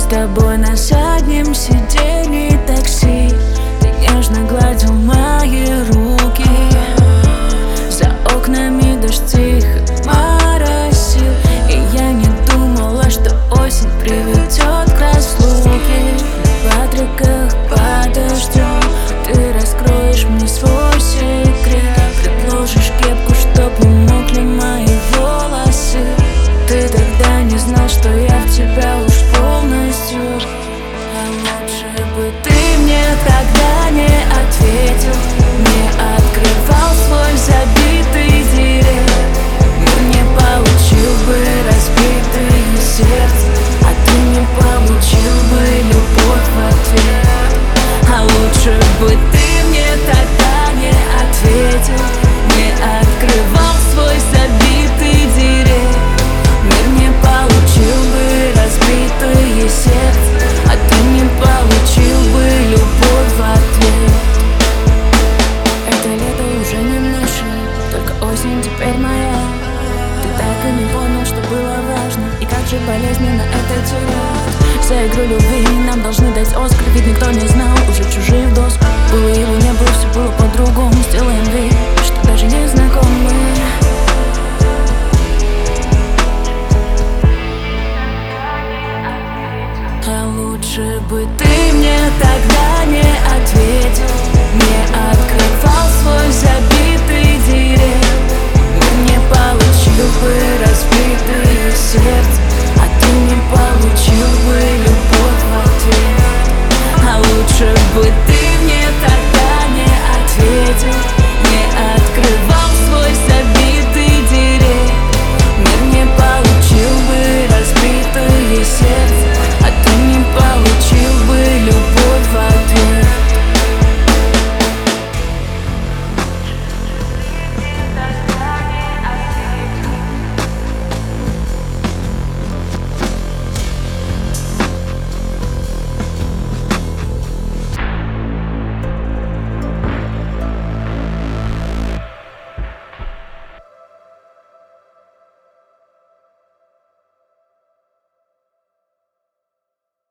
тобой на заднем сиденье такси. Ты нежно гладил мои руки. За окнами дождь тихо моросил, и я не думала, что осень приведет к разлуке. В треках под дождем ты раскроешь мне свой секрет. Предложишь кепку, чтоб не мокли мои волосы. Ты тогда не знал, что я в тебя уж полностью. А лучше бы ты мне тогда не ответил, не открывал свой забитый директ. Мир не получил бы разбитое сердце, а ты не получил бы любовь в ответ. А лучше бы ты мне тогда не ответил, не открывал свой забитый директ. Мир не получил бы разбитое сердце, а ты не получил бы любовь в ответ. Это лето уже не наше, только осень теперь моя. Ты так и не понял, что было важно, и как же болезненно это терять. За игру любви нам должны дать Оскар, ведь никто не знал, уже чужие в доску. Было его не было, все было по-другому. Сделаем вид, что даже не знакомы. А лучше бы ты